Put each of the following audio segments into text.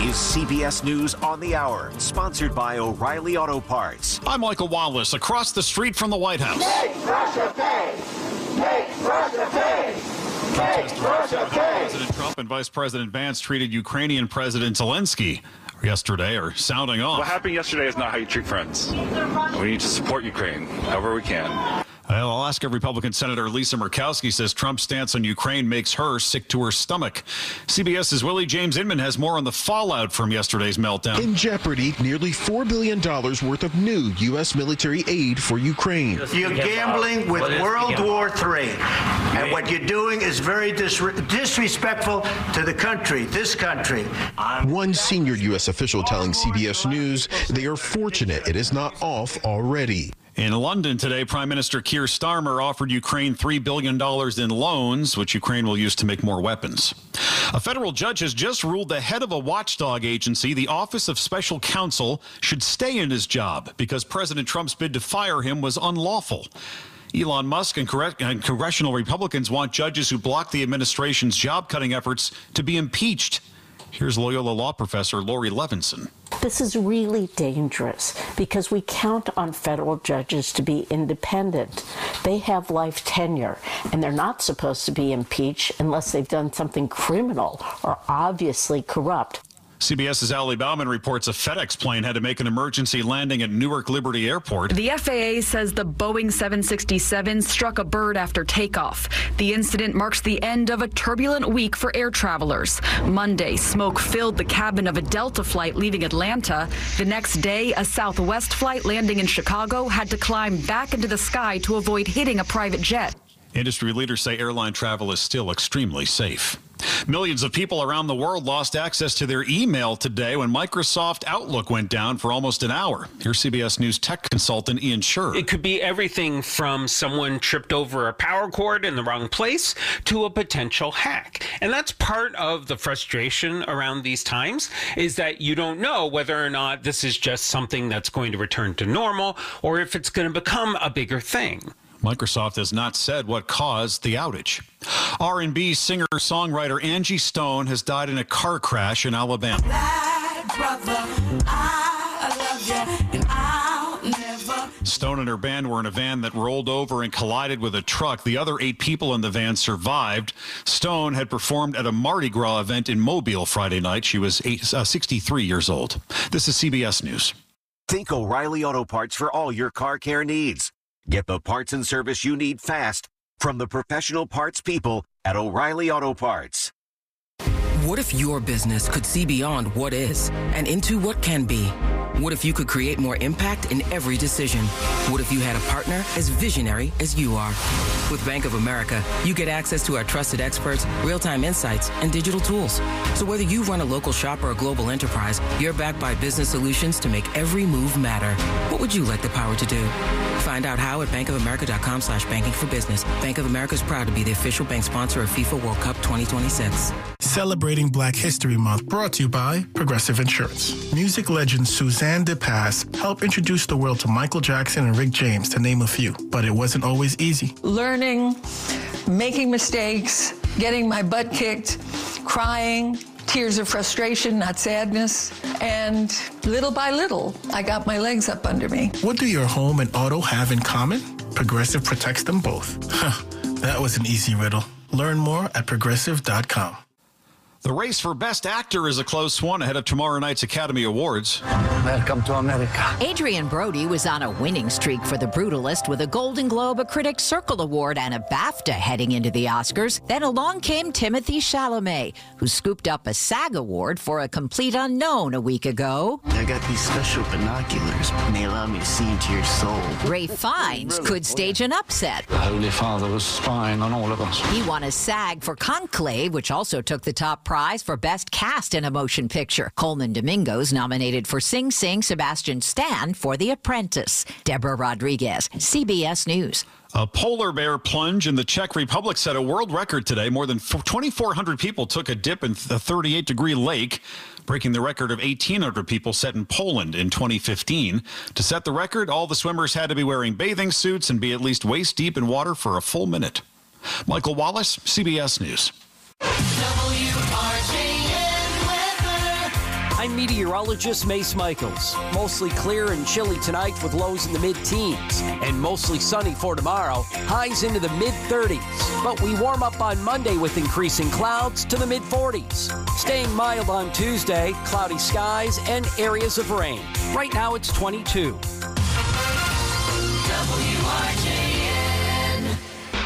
is CBS News on the Hour, sponsored by O'Reilly Auto Parts. I'm Michael Wallace, across the street from the White House. Make Russia pay! Make Russia pay! President Trump and Vice President Vance treated Ukrainian President Zelensky yesterday are sounding off. What happened yesterday is not how you treat friends. We need to support Ukraine however we can. Alaska Republican Senator Lisa Murkowski says Trump's stance on Ukraine makes her sick to her stomach. CBS's Willie James Inman has more on the fallout from yesterday's meltdown. In jeopardy, nearly $4 billion worth of new U.S. military aid for Ukraine. You're gambling with World War III. And what you're doing is very disrespectful to the country, this country. One senior U.S. official telling CBS News they are fortunate it is not off already. In London today, Prime Minister Keir Starmer offered Ukraine $3 billion in loans, which Ukraine will use to make more weapons. A federal judge has just ruled the head of a watchdog agency, the Office of Special Counsel, should stay in his job because President Trump's bid to fire him was unlawful. Elon Musk and congressional Republicans want judges who block the administration's job-cutting efforts to be impeached. Here's Loyola law professor Lori Levinson. This is really dangerous because we count on federal judges to be independent. They have life tenure, and they're not supposed to be impeached unless they've done something criminal or obviously corrupt. CBS's Ali Bauman reports a FedEx plane had to make an emergency landing at Newark Liberty Airport. The FAA says the Boeing 767 struck a bird after takeoff. The incident marks the end of a turbulent week for air travelers. Monday, smoke filled the cabin of a Delta flight leaving Atlanta. The next day, a Southwest flight landing in Chicago had to climb back into the sky to avoid hitting a private jet. Industry leaders say airline travel is still extremely safe. Millions of people around the world lost access to their email today when Microsoft Outlook went down for almost an hour. Here's CBS News tech consultant Ian Scherr. It could be everything from someone tripped over a power cord in the wrong place to a potential hack. And that's part of the frustration around these times, is that you don't know whether or not this is just something that's going to return to normal or if it's going to become a bigger thing. Microsoft has not said what caused the outage. R&B singer-songwriter Angie Stone has died in a car crash in Alabama. Stone and her band were in a van that rolled over and collided with a truck. The other 8 people in the van survived. Stone had performed at a Mardi Gras event in Mobile Friday night. She was 63 years old. This is CBS News. Think O'Reilly Auto Parts for all your car care needs. Get the parts and service you need fast from the professional parts people at O'Reilly Auto Parts. What if your business could see beyond what is and into what can be? What if you could create more impact in every decision? What if you had a partner as visionary as you are? With Bank of America, you get access to our trusted experts, real-time insights, and digital tools. So whether you run a local shop or a global enterprise, you're backed by business solutions to make every move matter. What would you like the power to do? Find out how at bankofamerica.com/banking for business. Bank of America is proud to be the official bank sponsor of FIFA World Cup 2026. Celebrating Black History Month, brought to you by Progressive Insurance. Music legend Suzanne DePass helped introduce the world to Michael Jackson and Rick James, to name a few. But it wasn't always easy. Learning, making mistakes, getting my butt kicked, crying, tears of frustration, not sadness. And little by little, I got my legs up under me. What do your home and auto have in common? Progressive protects them both. That was an easy riddle. Learn more at Progressive.com. The race for Best Actor is a close one ahead of tomorrow night's Academy Awards. Welcome to America. Adrian Brody was on a winning streak for The Brutalist with a Golden Globe, a Critics' Circle Award, and a BAFTA heading into the Oscars. Then along came Timothée Chalamet, who scooped up a SAG Award for A Complete Unknown a week ago. I got these special binoculars, and they allow me to see into your soul. Ralph Fiennes could stage an upset. The Holy Father was spying on all of us. He won a SAG for Conclave, which also took the top prize for Best Cast in a Motion Picture. Coleman Domingo's nominated for Sing Sing. Sebastian Stan for The Apprentice. Deborah Rodriguez, CBS News. A polar bear plunge in the Czech Republic set a world record today. More than 2,400 people took a dip in the 38-degree lake, breaking the record of 1,800 people set in Poland in 2015. To set the record, all the swimmers had to be wearing bathing suits and be at least waist deep in water for a full minute. Michael Wallace, CBS News. WRJN weather. I'm meteorologist Mace Michaels. Mostly clear and chilly tonight with lows in the mid-teens, and mostly sunny for tomorrow, highs into the mid-30s. But we warm up on Monday with increasing clouds to the mid-40s. Staying mild on Tuesday, cloudy skies and areas of rain. Right now it's 22. WRJN.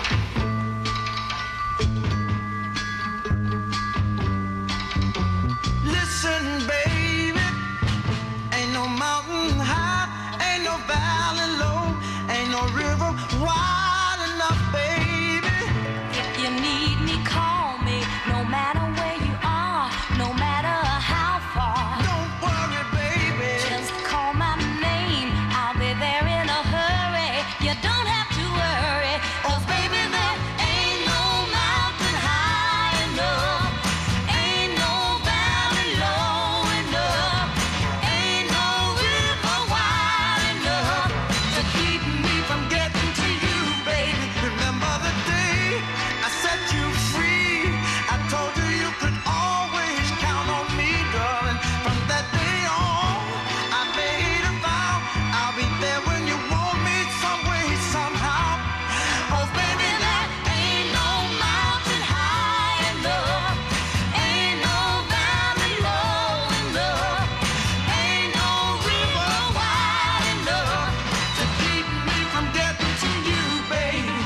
Listen, baby, ain't no mountain high, ain't no valley low, ain't no river wide enough, baby. If you need me, call me, no matter where you are, no matter how far. Don't worry, baby. Just call my name, I'll be there in a hurry. You don't have to worry, 'cause baby, there ain't no mountain high enough, ain't no valley low enough, ain't no river wide enough to keep me from getting to you, baby. Remember the day I set you free? I told you you could always count on me, darling. From that day on, I made a vow I'll be there when you want me, some way, somehow. 'Cause baby, there ain't no mountain high enough, ain't no valley low enough, ain't no river wide enough To keep me from getting to you, baby.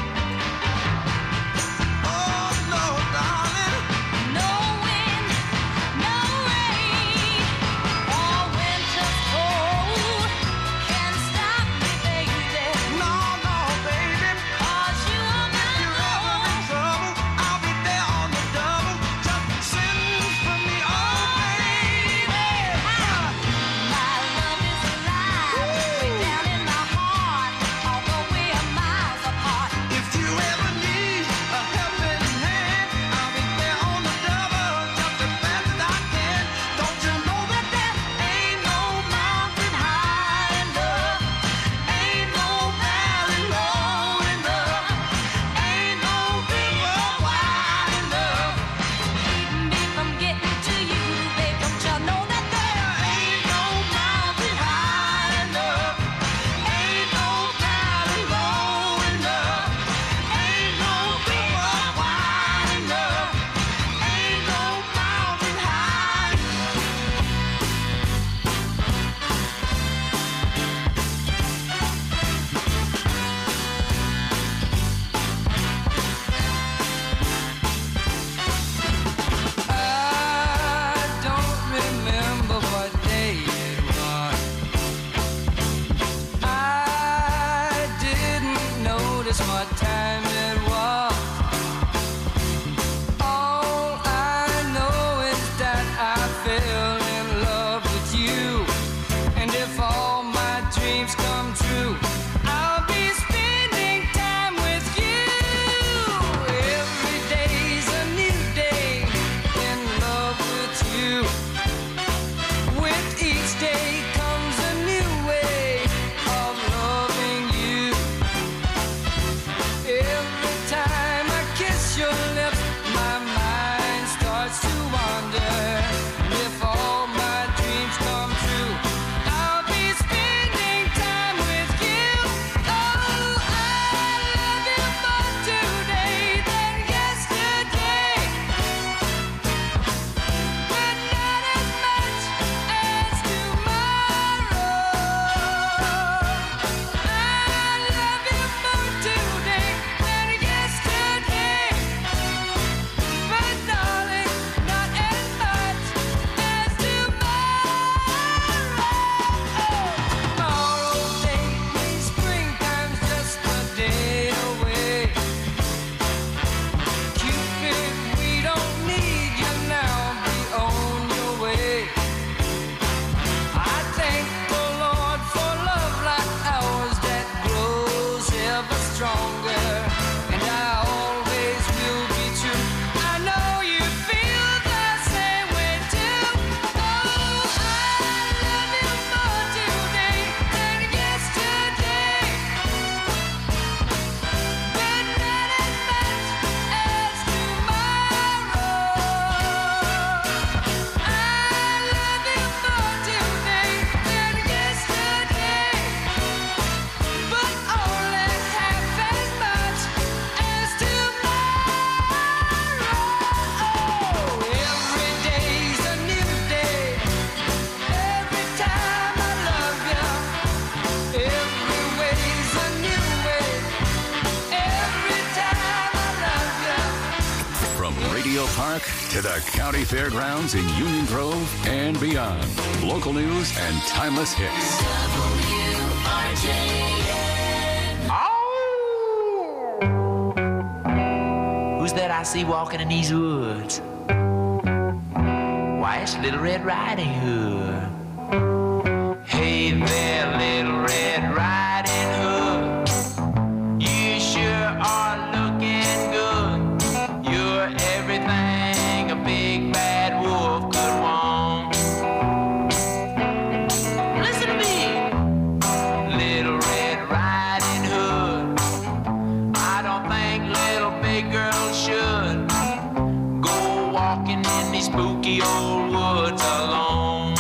Oh, no, darling. no wind, no rain, or winter's cold can stop me, baby. No, no, baby. 'Cause you're my You're ever in trouble, I'll be there on the double. Just send for me, oh, baby. My love is alive, way down in my heart, although we are miles apart. If you ever need a helping hand, I'll be there on the double, just as fast as I can. Don't you know that there ain't no mountain high enough, ain't no valley low enough, ain't no river wide enough Keep me from getting to you, babe. Don't you know that there ain't no mountain high enough, ain't no valley low enough, ain't no river wide enough, ain't no mountain high. I don't remember what day it was. I didn't notice what time it was. All I know is that I fell in love with you. And if all my dreams come true, I'll be spending time with you. Every day's a new day in love with you. With each day comes a new way of loving you. to the county fairgrounds in Union Grove and beyond. Local news and timeless hits. Who's that I see walking in these woods? Why, it's Little Red Riding Hood. Hey there, Little Red Riding Hood. You sure are looking good. You're everything a big bad wolf could want. Listen to me, Little Red Riding Hood. I don't think little big girls should go walking in these spooky old woods alone.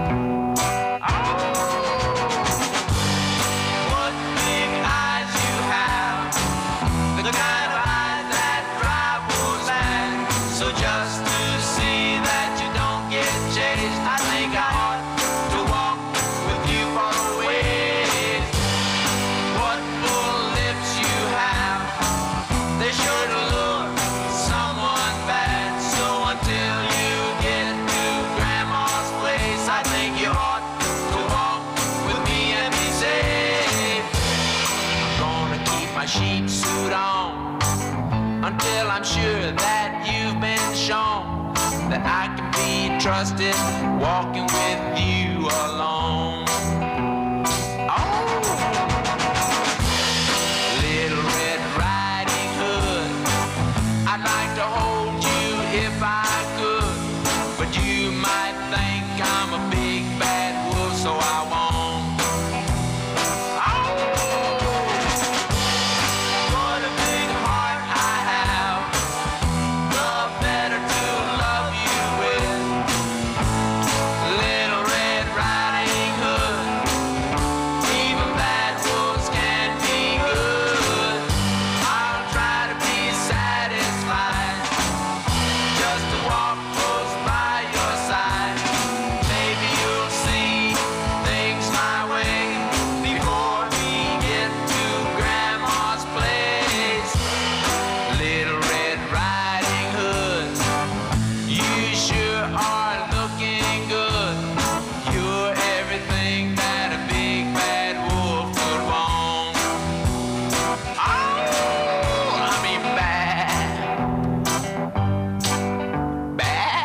What big eyes you have, the kind of eyes that drive wolves mad. So just to see that you don't get chased, I think I ought to walk with you far away. What full lips you have, they sure to lure someone bad. So until you get to Grandma's place, I think you ought to walk with me and be safe. I'm gonna keep my sheep suit on until I'm sure that you've been shown that I can be trusted walking with you alone. Little Red Riding Hood, I'd like to hold you if I could, but you might think I'm a big bad wolf, so I won't. What a big heart I have, the better to love you with. Little Red Riding Hood, even bad wolves can be good. I'll try to be satisfied just to walk close by your side. Maybe you'll see things my way before we get to Grandma's place. Little Red Riding Hood, you sure are looking good. You're everything that a big bad wolf could want. Oh, I mean bad. Bad.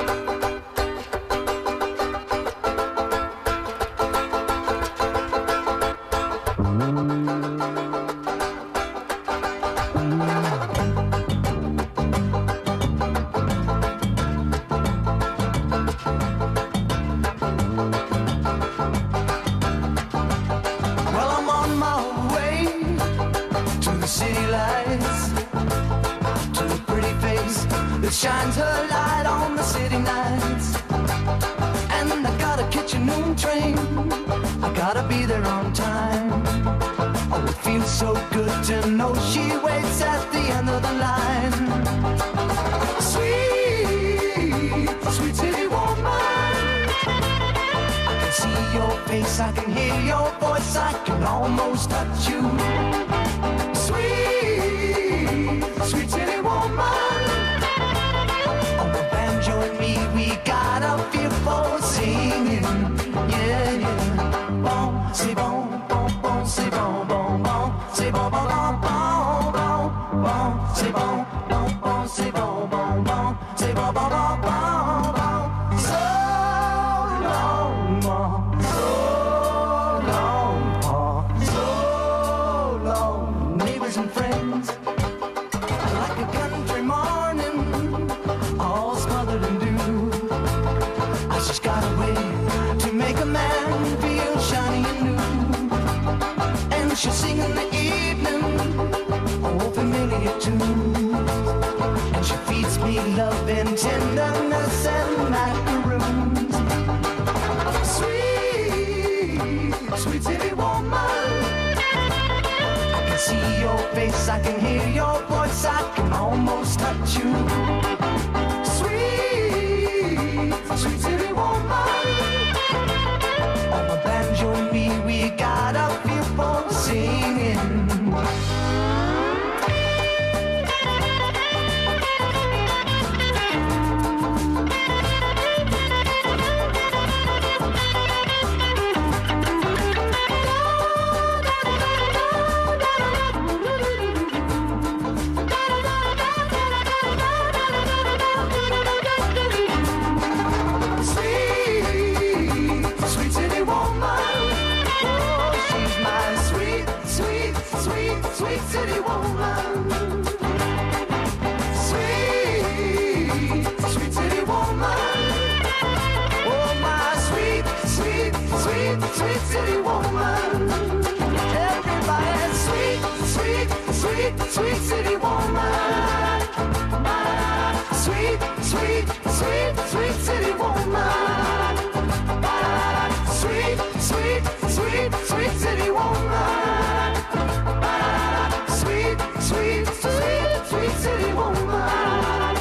Well, I'm on my way to the city lights, to a pretty face that shines her light on the city nights. And I gotta catch a noon train, I gotta be there on time. Oh, it feels so good to know she waits at the end of the line. Sweet, sweet city woman, I can see your face, I can hear your voice, I can almost touch you. Sweet, sweet city woman, on the banjo and me, we got a feel for singing. Yeah, yeah. Bon, c'est bon, bon, bon, c'est bon, bon, bon, c'est bon, bon, bon, bon, bon, bon, c'est bon, bon, bon, c'est bon, bon, bon, c'est bon, bon, bon, bon, bon. So long, so long, neighbors and friends. Like a country morning, all smothered in dew. I just got a way to make a man feel shiny and new. And she'll sing in the evening, oh, familiar tunes. And she feeds me love and tenderness and macaroons. Sweet, sweet city woman, I can see your face, I can hear your voice, I can almost touch you. Sweet, sweet city woman, on the banjo and me, we got a feel for singing. sweet city woman. Sweet, sweet, sweet, sweet city woman. Sweet, sweet, sweet, sweet city woman. Sweet, sweet, sweet, sweet city woman.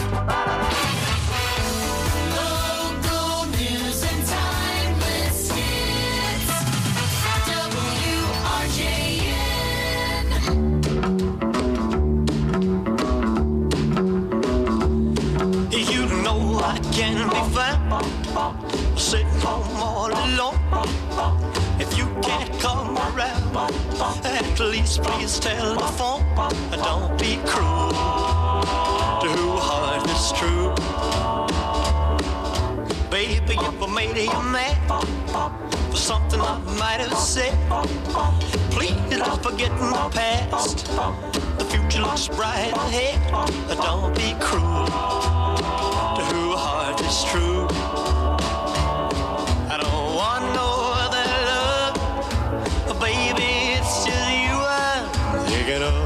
Local news and timeless hits. WRJN. You know I can be found sitting home all alone. If you can't come around, at least please tell the phone. Don't be cruel to who heart is true. Baby, if I made you mad for something I might have said, please don't forget my past. The future looks bright ahead. Don't be cruel to who heart is true. I don't want no other love, baby, it's just you I'm thinking of.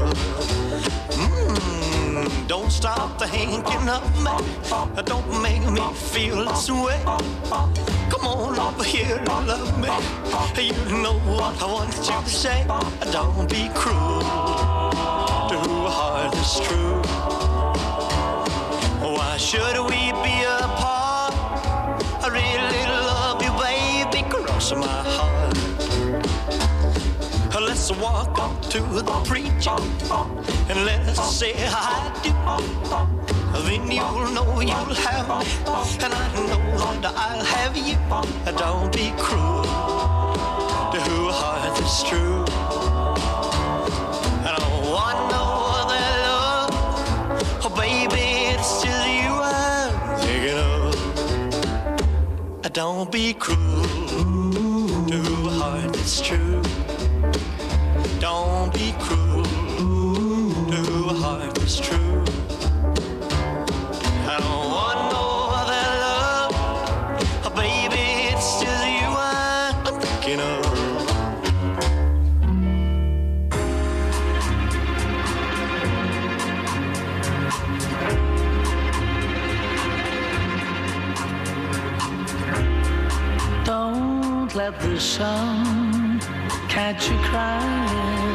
Don't stop thinking of me, don't make me feel this way. Come on over here and love me, you know what I want you to say. Don't be cruel to who heart is true. Why should we be apart? I really love you, baby, cross my heart. Let's walk up to the preacher and let's say I do. Then you'll know you'll have me, and I know that I'll have you. Don't be cruel to who heart is true. I don't want no other love, oh baby, it's just you I'm thinking of. Don't be cruel to who heart is true. Don't be cruel to who heart is true. I don't want no other love, oh baby, it's just you I'm thinking of. Don't let the sun catch you crying.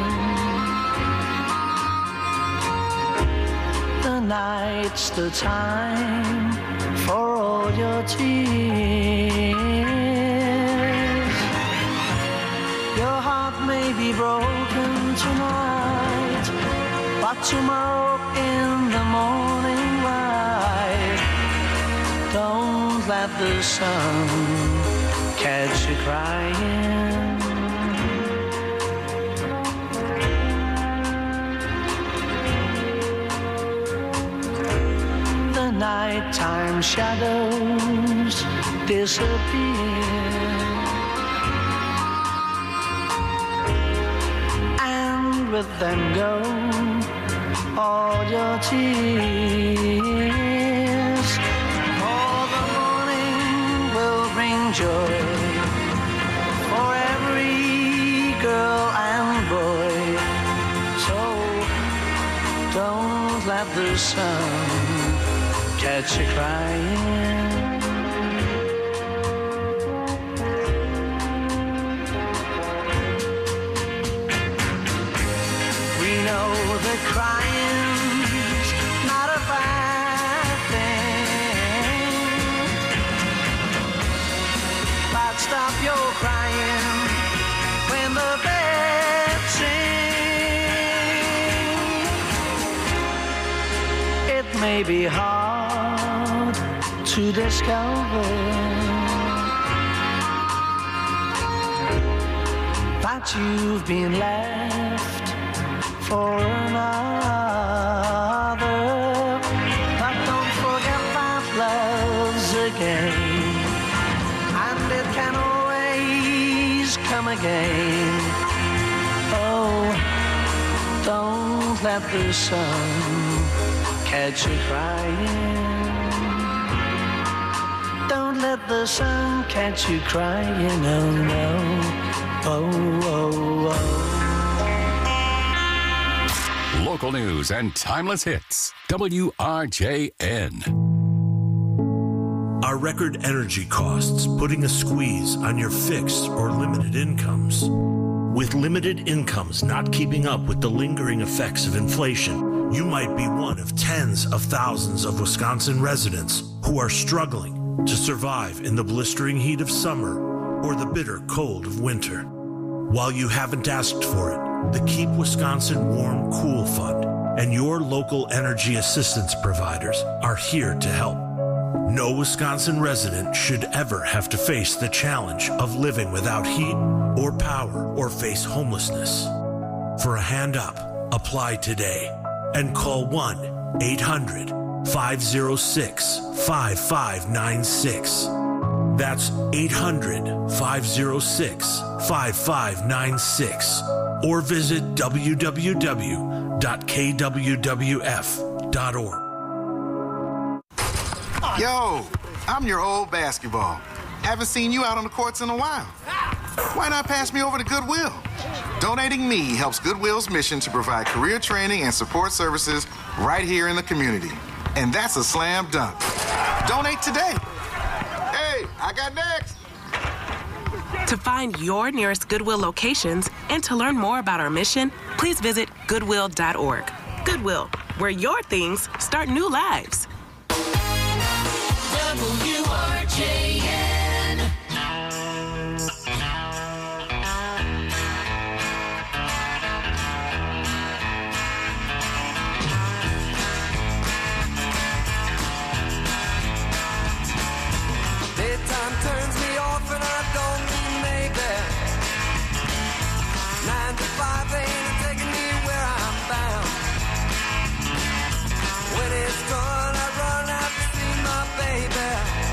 The night's the time for all your tears. Your heart may be broken tonight, but tomorrow in the morning light, don't let the sun catch you crying. Nighttime shadows disappear, and with them go all your tears. For the morning will bring joy for every girl and boy. So don't let the sun catch you crying. We know that crying's not a bad thing, but stop your crying when the birds sing. It may be hard to discover that you've been left for another, but don't forget that love's a game, and it can always come again. Oh, don't let the sun catch you crying. Don't let the sun catch you crying, oh no, oh, oh, oh. Local news and timeless hits. WRJN. Are record energy costs putting a squeeze on your fixed or limited incomes? With limited incomes not keeping up with the lingering effects of inflation, you might be one of tens of thousands of Wisconsin residents who are struggling to survive in the blistering heat of summer or the bitter cold of winter. While you haven't asked for it, the Keep Wisconsin Warm Cool Fund and your local energy assistance providers are here to help. No Wisconsin resident should ever have to face the challenge of living without heat or power or face homelessness. For a hand up, apply today and call 1-800-506-5596. That's 800-506-5596. Or visit www.kwwf.org. Yo, I'm your old basketball. Haven't seen you out on the courts in a while. Why not pass me over to Goodwill? Donating me helps Goodwill's mission to provide career training and support services right here in the community. And that's a slam dunk. Donate today. Hey, I got next. To find your nearest Goodwill locations and to learn more about our mission, please visit Goodwill.org. Goodwill, where your things start new lives. WRJN. Daytime turns me off and I don't mean maybe. 9 to 5 ain't taking me where I'm bound. When it's done, I run out to see my baby.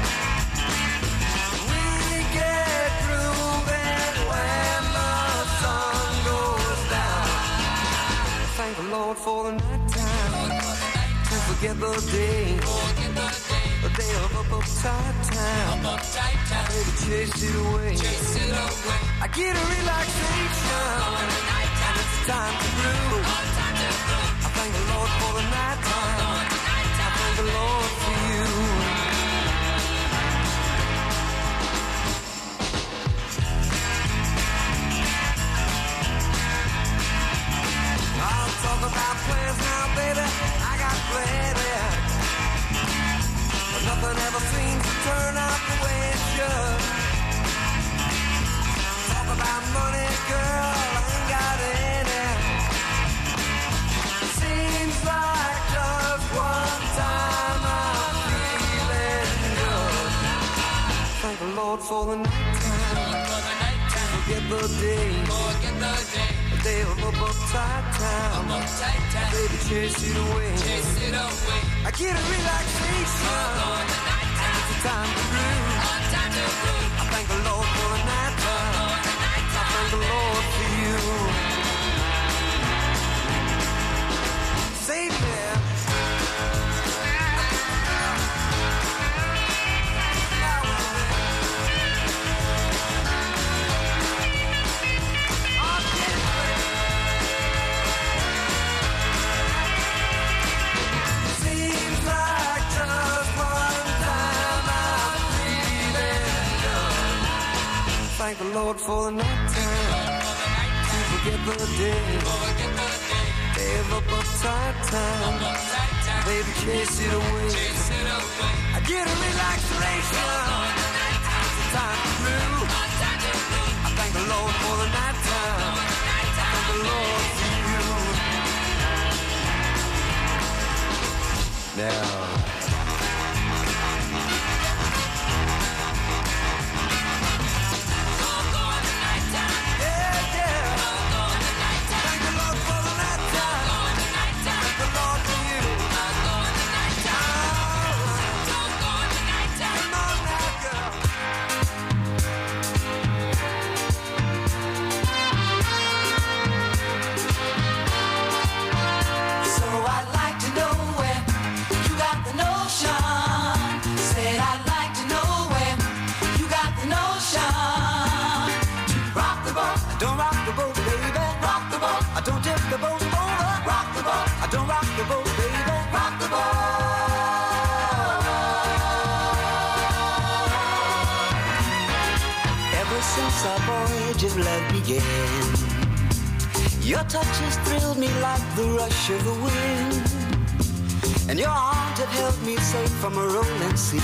We get grooving when the sun goes down. Thank the Lord for the night time. To forget the day. A day of uptight time. Baby, chase it away. I get a relaxation. And it's time to groove. I thank the Lord for the night time. I thank the Lord for you. I'll talk about plans now, baby. I got plenty. But nothing ever seems to turn out the way it should. Talk about money, girl, I ain't got any. Seems like just one time I'm feeling good. Thank the Lord for the night time. Forget the day. A day of uptight time. Baby, chase it away. I get a relaxation. And it's a time to groove. I thank the Lord for the night time. I thank the Lord for you. Save me. Seems like just one time I'm feeling good. Thank the Lord for the night time. To forget the day. Day of uptight time. Baby, chase it away. I get a relaxation. It's a time to groove. I thank the Lord for the night time. I thank the Lord for you. Now. So I'd like to know where you got the since our voyage of love began. Your touch has thrilled me like the rush of the wind, and your arms have held me safe from a rolling sea.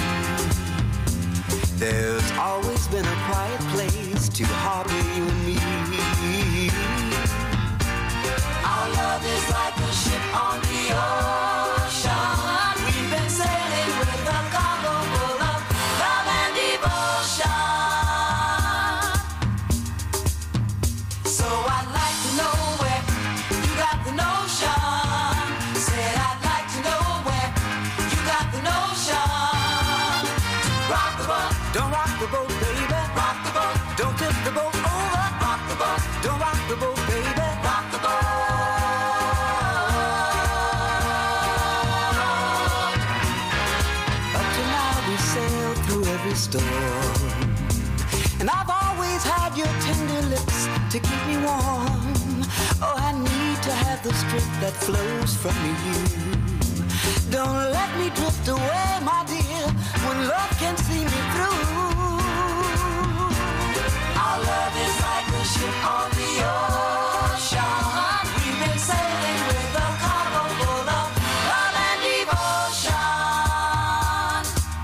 There's always been a quiet place to harbor you and me. Our love is like a ship on the ocean. We've been sailing with a cargo full of love and devotion. So I'd like to know where you got the notion. Said I'd like to know where you got the notion. Rock the boat, don't rock the boat, baby. Rock the boat, don't tip the boat over. Rock the boat, don't rock the boat, baby. Rock the boat. Up to now we sailed through every storm, and I've always had your tender lips to keep me warm. Oh, I need to have the strength that flows from you. Don't let me drift away, my dear, when love can see me through. Our love is like a ship on the ocean. We've been sailing with a cargo full of love and devotion.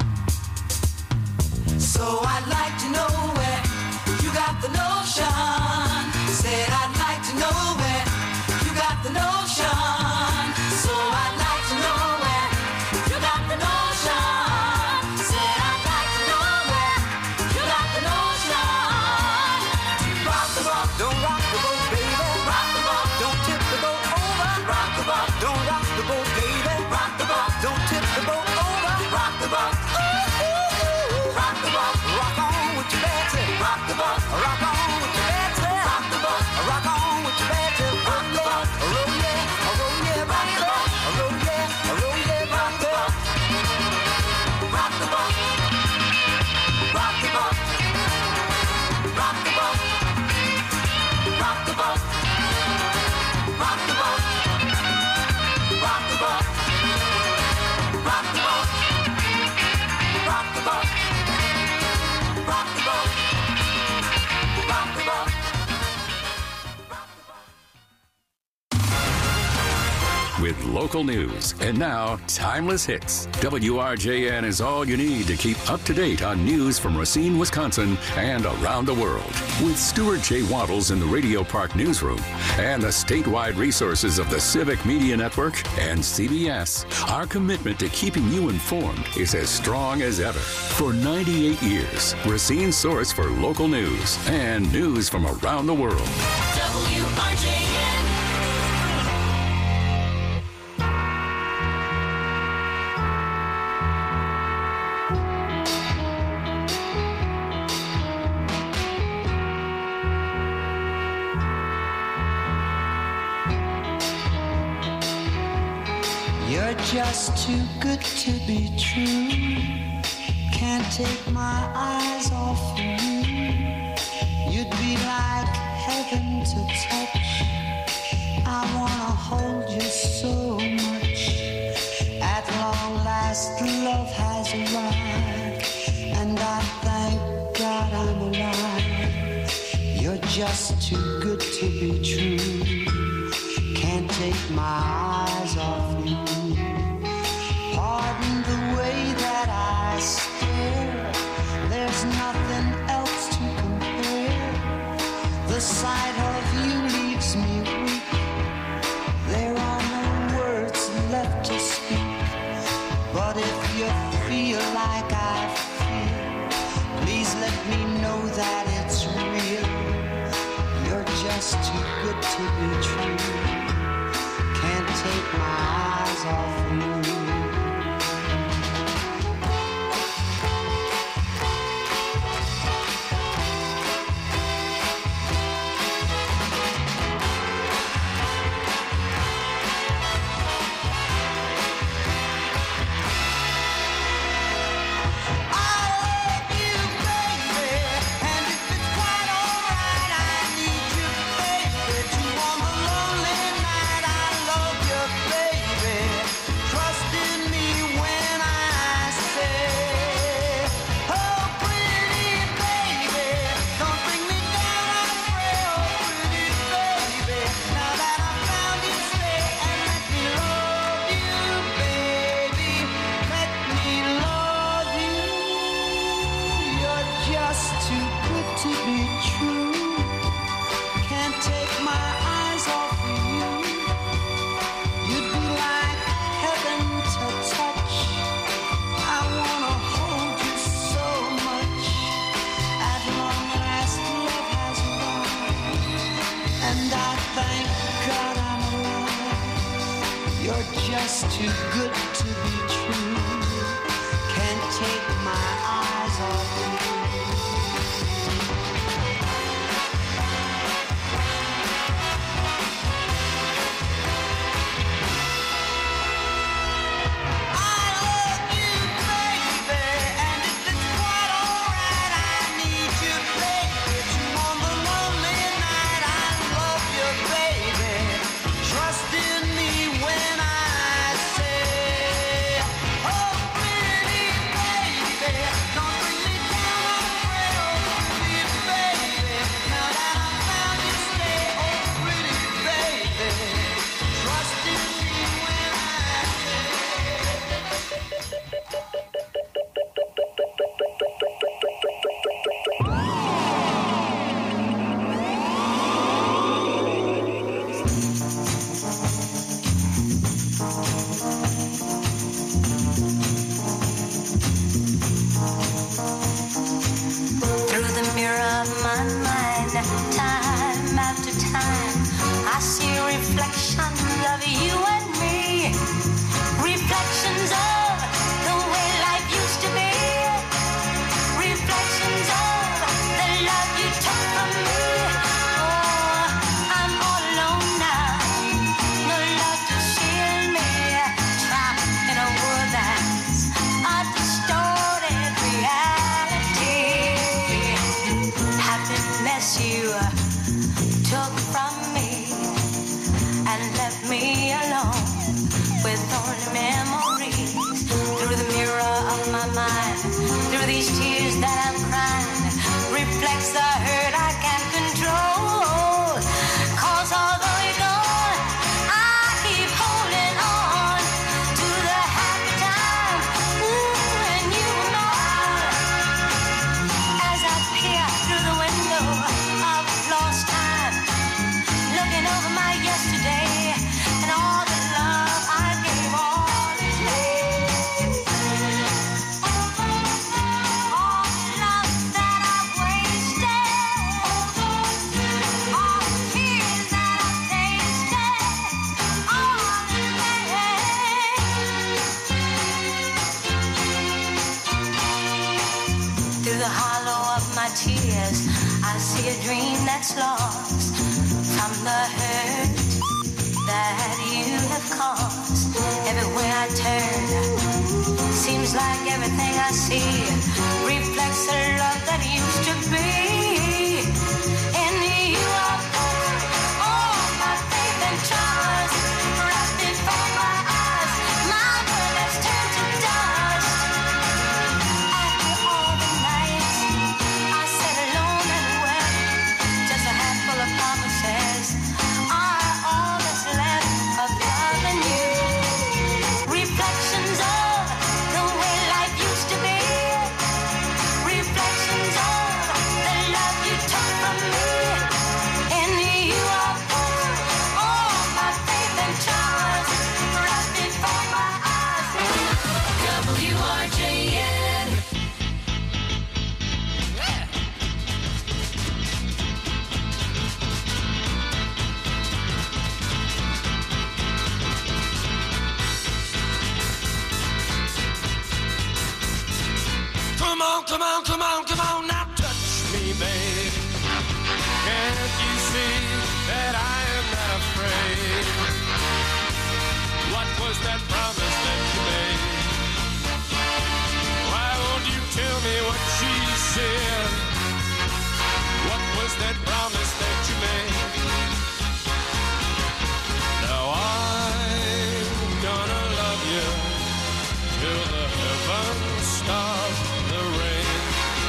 So I'd like to know where you got the notion. Said I'd like to know where you got the notion. So I'd like to know where you got the notion. Said I'd like to know where you got the notion. Rock the boat, don't rock the boat, baby. Rock the boat, don't tip the boat over. Rock the boat, don't rock the boat, baby. Rock the boat, don't tip the boat over. Rock the boat, ooh, ooh, ooh. Rock the boat, rock on with your bad tip. Rock the boat, rock on with your bad tip. Rock the boat, rock on with your bad tip. Rock the boat, roll yeah, roll yeah, rock the boat, roll yeah, roll yeah, rock the boat. Rock the boat, rock the boat, rock the boat, rock the boat, rock the boat, rock the boat, rock the boat, rock the boat, rock the boat, rock the boat. With local news and now timeless hits, WRJN is all you need to keep up to date on news from Racine, Wisconsin and around the world. With Stuart J. Waddles in the Radio Park newsroom and the statewide resources of the Civic Media Network and CBS, our commitment to keeping you informed is as strong as ever. For 98 years, Racine's source for local news and news from around the world. WRJN. You're just too good to be true. Can't take my eyes off you. You'd be like heaven to touch. I wanna hold you so much. At long last, love has arrived, and I thank God I'm alive. You're just too good to be true. Can't take my eyes off you. Pardon the way that I stare. There's nothing else to compare. The sight of you leaves me weak. There are no words left to speak. But if you feel like I feel, please let me know that it's real. You're just too good to be true. Can't take my eyes off you. And if it's quite alright, I need you, baby, to on the to be true. Can't take my eyes off you. You'd be like heaven to touch. I wanna hold you so much. At long last, love has won, and I thank God I'm alive. You're just too good to be true. Can't take my eyes off you. Through the mirror of my mind, time after time, I see reflections of you and me. Reflections of the way life used to be. Reflections of the love you took from me. Oh, I'm all alone now. No love to shield me. Trapped in a world that's a distorted reality. Happiness you took from me and left me alone with only memories. Through the mirror of my mind, through these tears that I'm crying, reflects the hurt I can't control. 'Cause although you're gone, I keep holding on to the happy time when you were mine. As I peer through the window of lost time, looking over my yesterday and all the love I gave all is late. All the love that I've wasted, all the tears that I've tasted, all is late. Through the hollow of my tears, I see a dream that's lost from the hurt that you have caused. Everywhere I turn, seems like everything I see reflects the love that used to be. In you I put all my faith and trust, right before my eyes, my world has turned to dust. After all the nights I sat alone and wept, just a handful of promises are all that's left of loving you. Reflections of the way life used to be. Reflections of the love you took from me. In you I put all my faith and trust, right before my eyes. WRJN. Come on, come on, come on, come on, now touch me, babe. Can't you see that I am not afraid? What was that promise that you made? Why won't you tell me what she said? What was that promise that you made? Now I'm gonna love you till the heavens stop the rain.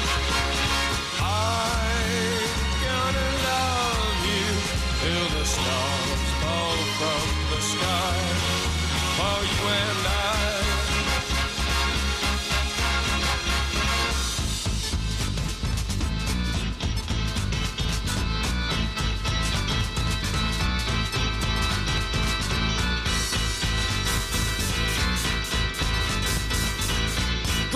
I'm gonna love you till the stars fall from the sky. For you and I.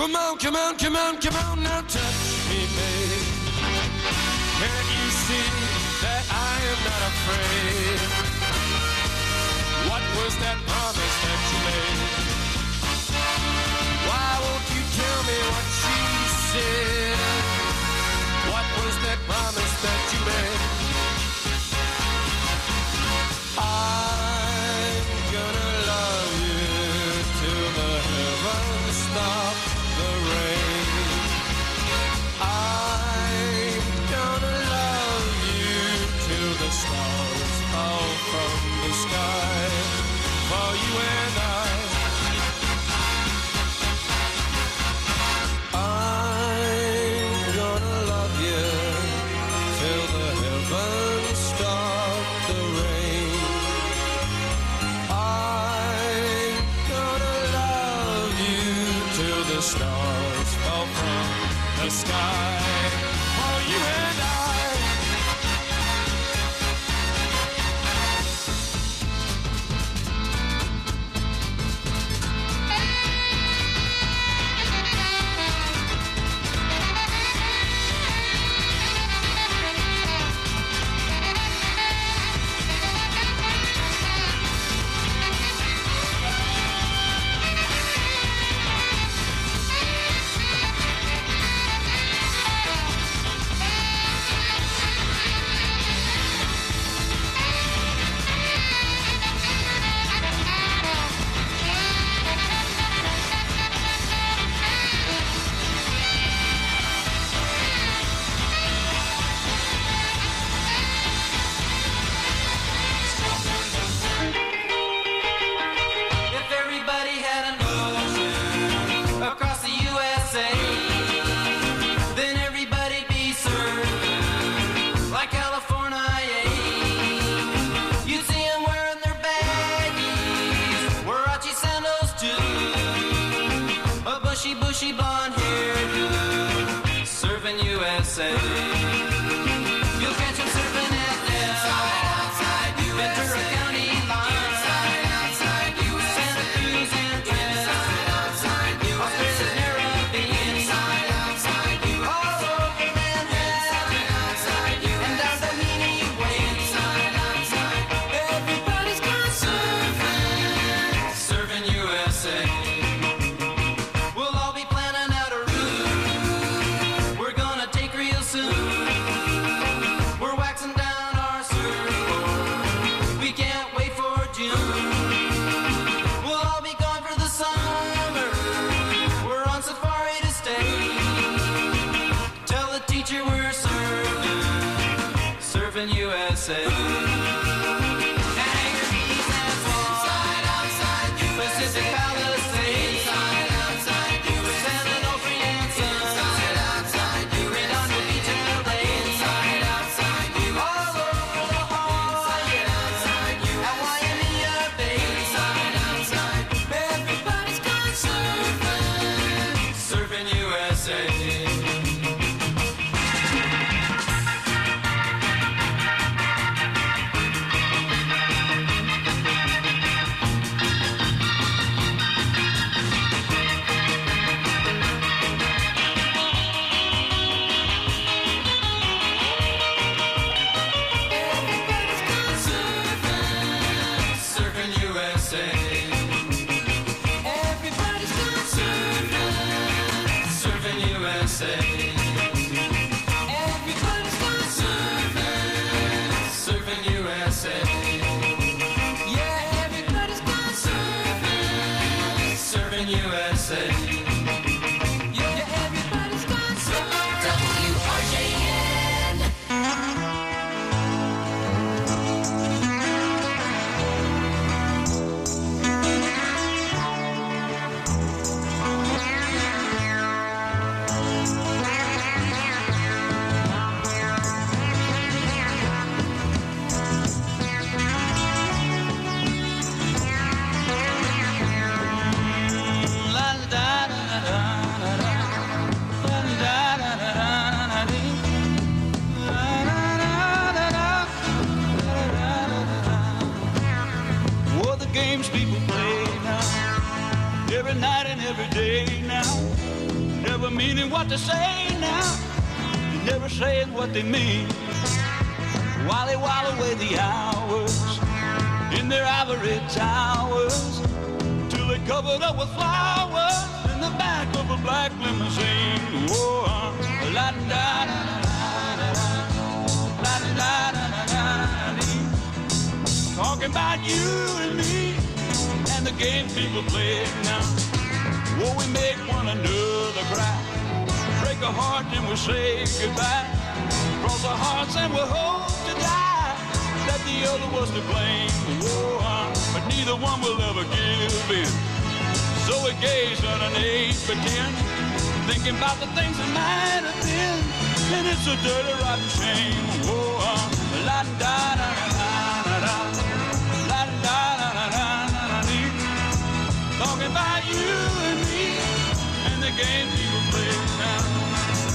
Come on, come on, come on, come on, now touch me, babe. Can't you see that I am not afraid? What was that promise that you made? Why won't you tell me what she said? What was that promise that you made? I'm gonna love you till the heavens stop the rain. I'm gonna love you till the stars fall from the sky. For you and I'm gonna love you till the heavens stop the rain. I'm gonna love you till the stars fall from the sky. For you and If everybody had an ocean across the USA, then everybody'd be served like California. You'd see them wearing their baggies, Warachi sandals too, a bushy, bushy blonde hairdo, serving USA. You'll catch them surfing at Ventura County line, Santa Cruz and Trent, Australia's Caribbean, all over Manhattan, and down Doheny Way. Everybody's gone surfing, serving USA. We'll all be planning out a route we're gonna take real soon. We're waxing down our surfboard, we can't wait for June. We'll all be gone for the summer, we're on safari to stay. Tell the teacher we're serving USA. Hangar Beach and Swan, Pacific Palisades, San Onofre and Sons, Redondo Beach and LA, all over La Jolla and Waimea Bay. Everybody's gone surfing USA. Surfing USA. Everybody's gone surfing USA. Everybody's gone surfing USA. Yeah, everybody's gone surfing USA. Yeah, everybody's gone surfing. WRJN. what they say now, never saying what they mean. While they while away the hours in their ivory towers, till they covered up with flowers in the back of a black limousine. Oh, la da da da da da da da. Talking about you and me and the game people play now. Oh, we make one another cry, break a heart and we'll say goodbye. Cross our hearts and we'll hope to die that the other was to blame. Oh, but neither one will ever give in. So we gaze underneath, pretend, thinking about the things that might have been. And it's a dirty, rotten shame. Oh, la da da da da da, la da da da da da. Talking about you and me and the game people play now.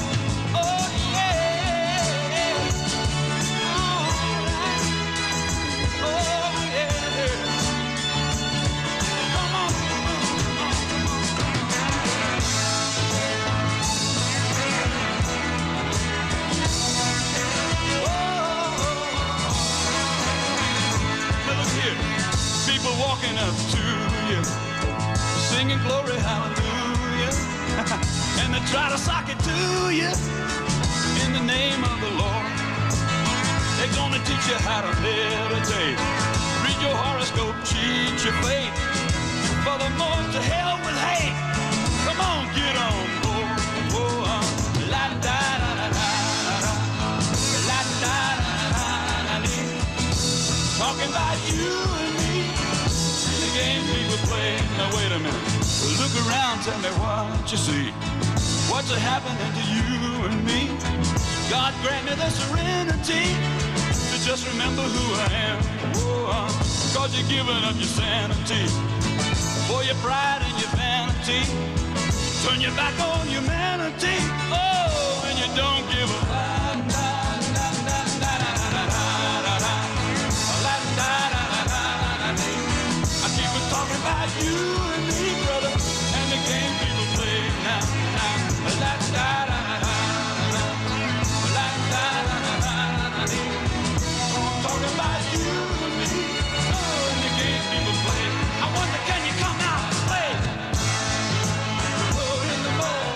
People walking up to you, singing glory, hallelujah, and they try to sock it to you in the name of the Lord. They're gonna teach you how to meditate, read your horoscope, cheat your fate. Furthermore, to hell with hate. Come on, get on board. Oh, la da da da da da, la da da da da da. Talking about you and me, the game people play. Now wait a minute, look around, tell me what you see. What's happening to you and me? God grant me the serenity to just remember who I am. Oh, cause you're giving up your sanity for your pride and your vanity. Turn your back on humanity. Oh, and you don't give a talking about you and me, brother, and the game people play now. La da da da da, la da da da da. Talking about you and me, oh, and the game people play. I wonder, can you come out and play? Oh, in the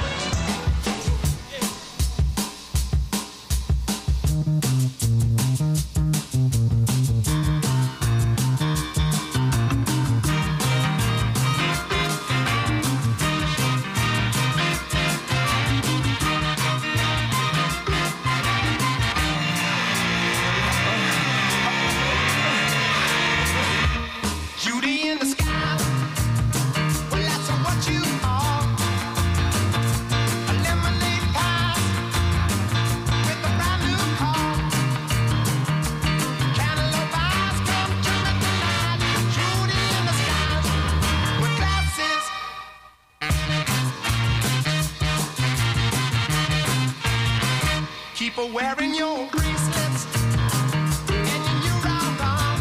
wearing your bracelets and your new round on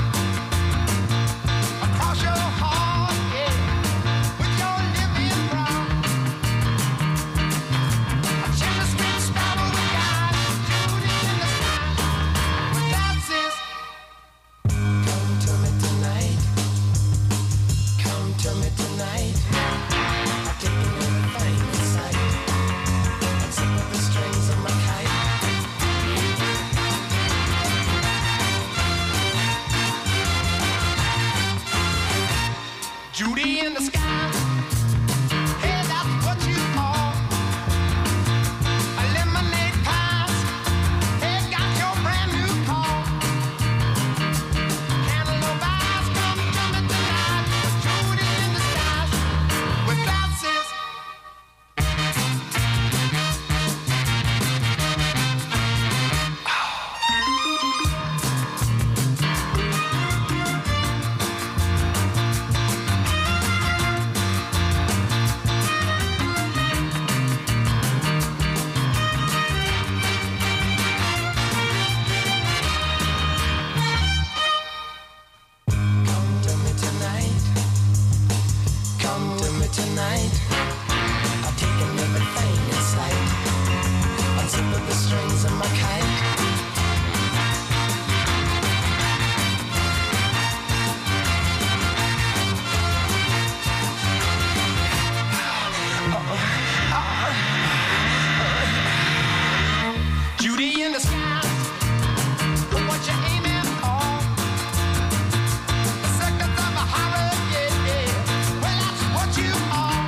across your heart, yeah, with your living brown. A chimney sweet sparrow the guy, Judy in the sky, with glasses. Come to me tonight, come to me tonight. I've taken everything in sight, except for the strings of my kite. tip of the strings of my kite. Judy in the sky, look what you're aiming for. The seconds of a hurricane, yeah. Well, that's what you are.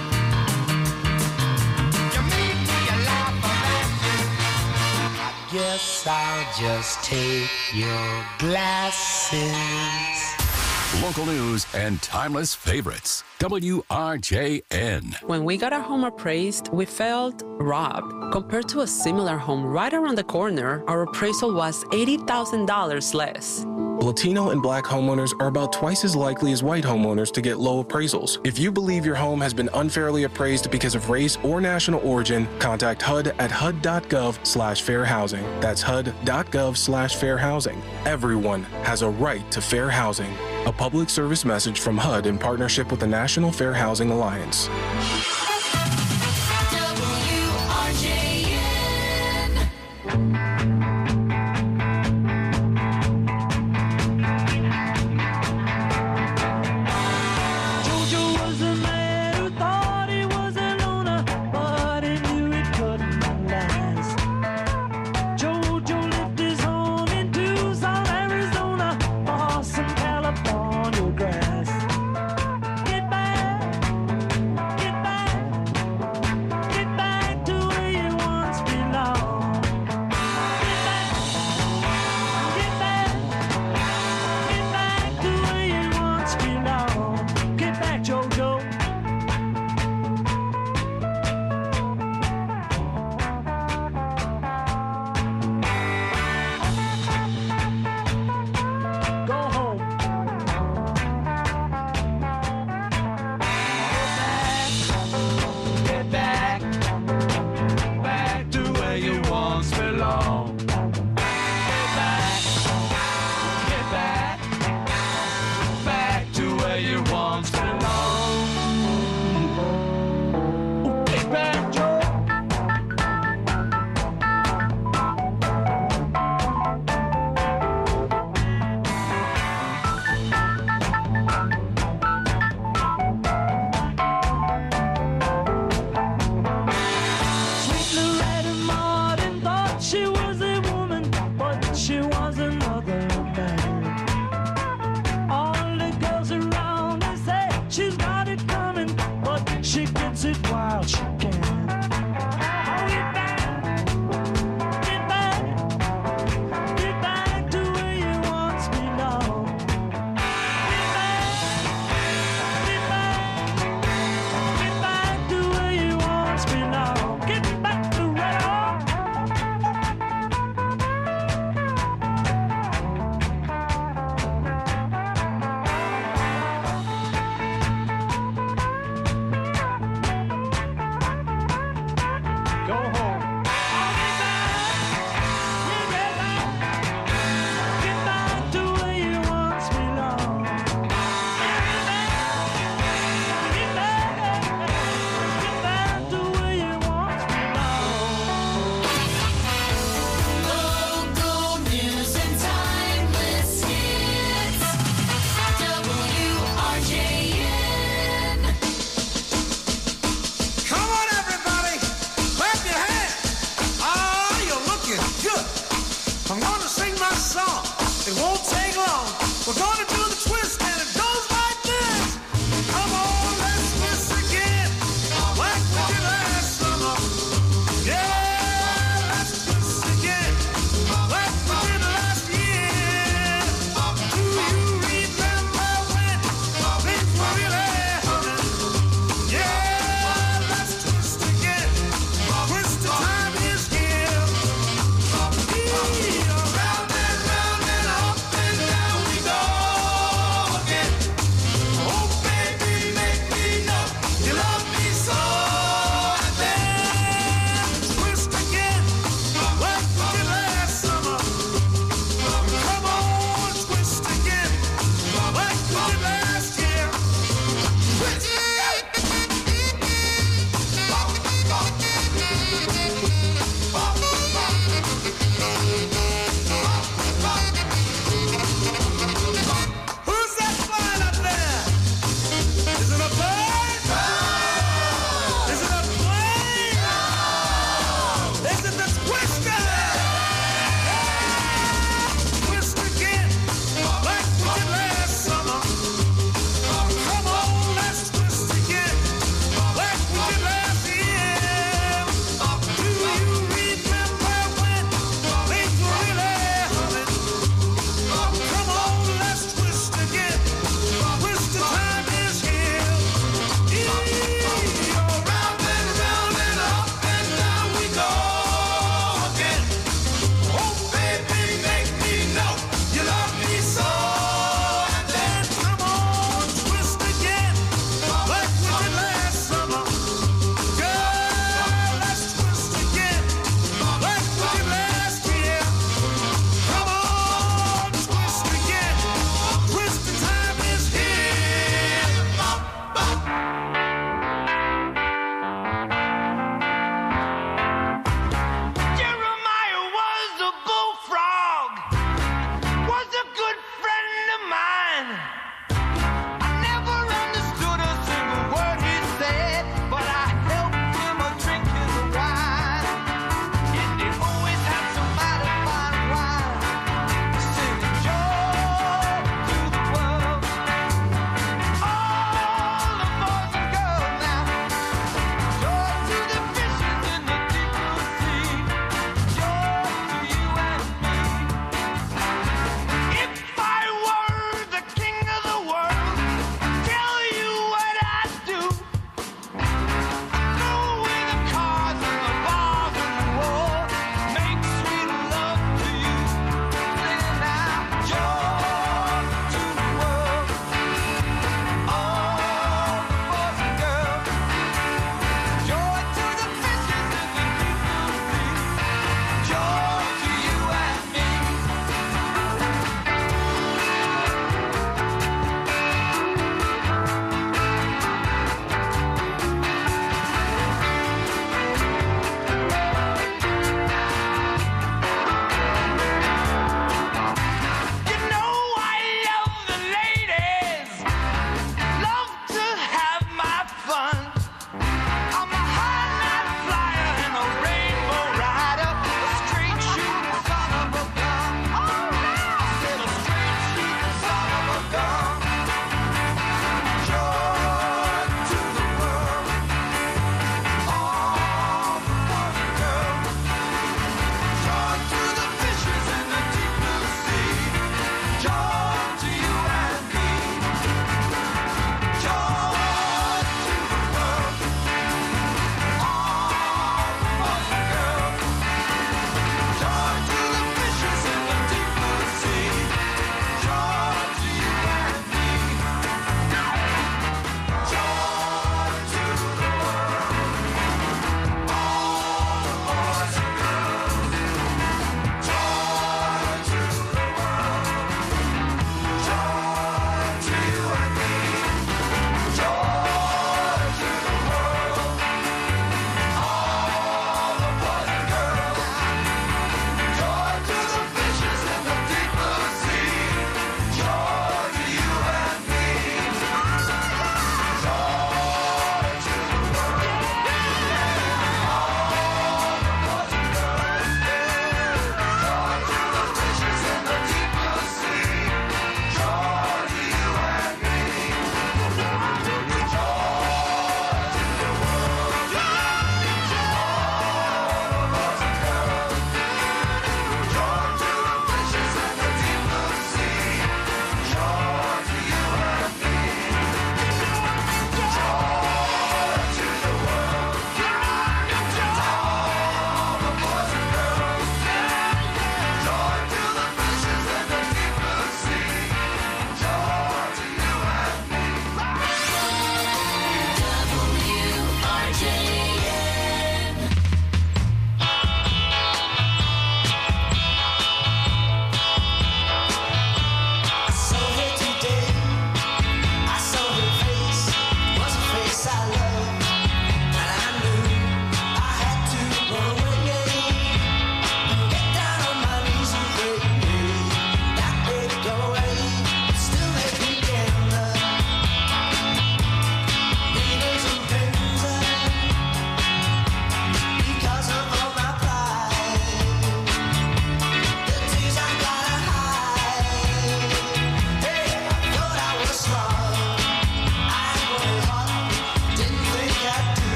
You made me a laugh of that. I guess I'll just take your glasses. Local news and timeless favorites. WRJN. When we got our home appraised, we felt robbed. Compared to a similar home right around the corner, our appraisal was $80,000 less. Latino and Black homeowners are about twice as likely as white homeowners to get low appraisals. If you believe your home has been unfairly appraised because of race or national origin, contact HUD at HUD.gov/fair housing. That's HUD.gov/fair housing. Everyone has a right to fair housing. A public service message from HUD in partnership with the National Fair Housing Alliance.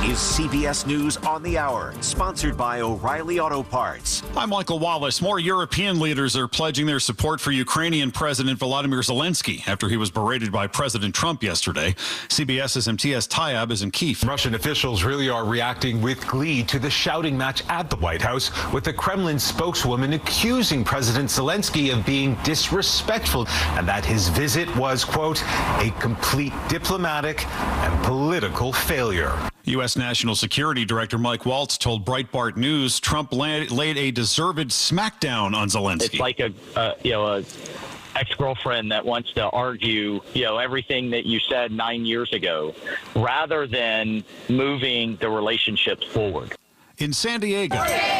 is CBS News on the Hour, sponsored by O'Reilly Auto Parts. I'm Michael Wallace. More European leaders are pledging their support for Ukrainian President Volodymyr Zelensky after he was berated by President Trump yesterday. CBS's MTS Tayeb is in Kyiv. Russian officials really are reacting with glee to the shouting match at the White House, with the Kremlin spokeswoman accusing President Zelensky of being disrespectful and that his visit was, quote, a complete diplomatic and political failure. U.S. National Security Director Mike Waltz told Breitbart News Trump laid a deserved smackdown on Zelensky. It's like a ex-girlfriend that wants to argue, everything that you said 9 years ago, rather than moving the relationship forward. In San Diego,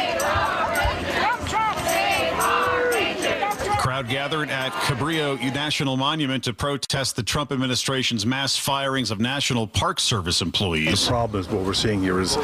crowd gathered at Cabrillo National Monument to protest the Trump administration's mass firings of National Park Service employees. The problem is what we're seeing here is